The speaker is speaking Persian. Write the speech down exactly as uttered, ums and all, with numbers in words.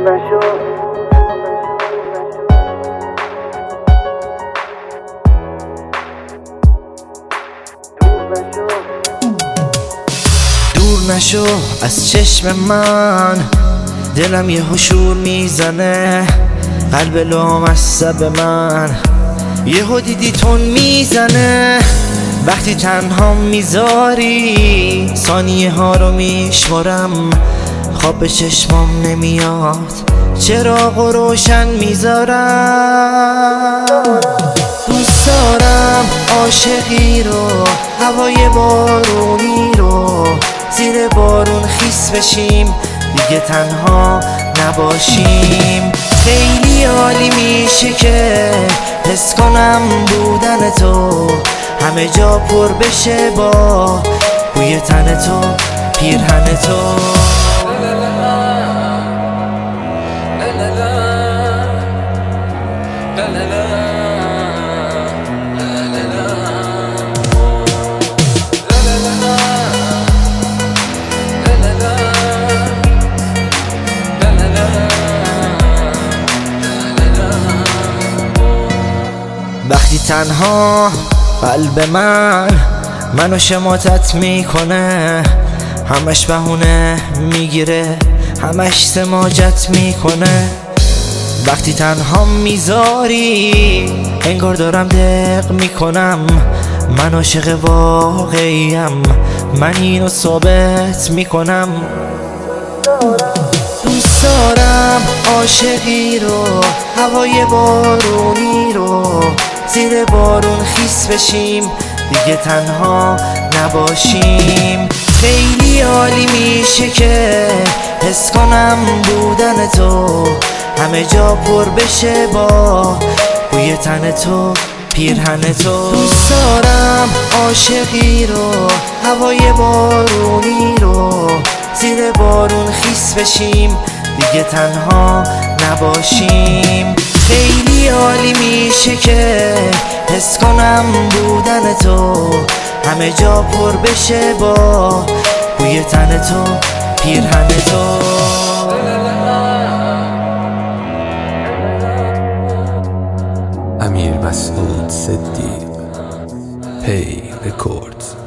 دور نشو از چشم من، دلم یه هشور میزنه، قلب لامصب من یهو دیدی تون میزنه. وقتی تنها میذاری ثانیه ها رو میشمارم، خواب به چشمام نمیاد، چراغ و روشن میذارم. دوست دارم عاشقی رو، هوای بارونی رو، زیر بارون خیس بشیم، دیگه تنها نباشیم. خیلی عالی میشه که حس کنم بودن تو، همه جا پر بشه با بوی تن تو، پیرهن تو. وقتی تنها قلب من منو شماتت میکنه، همش بهونه میگیره، همش سماجت میکنه. وقتی تنها میذاری انگار دارم دق میکنم، من عاشق واقعیم، من اینو ثابت میکنم. دوست دارم عاشقی رو، هوای بارونی رو، زیر بارون خیس بشیم، دیگه تنها نباشیم. خیلی عالی میشه که حس کنم بودن تو، همه جا پر بشه با بوی تن تو، پیرهن تو. دوست دارم عاشقی رو، هوای بارونی رو، زیر بارون خیس بشیم، دیگه تنها نباشیم. خیلی عالی میشه که حس کنم بودن تو، همه جا پر بشه با بوی تن تو، پیرهن تو. امیر مسعود صدیق، پی رکوردز.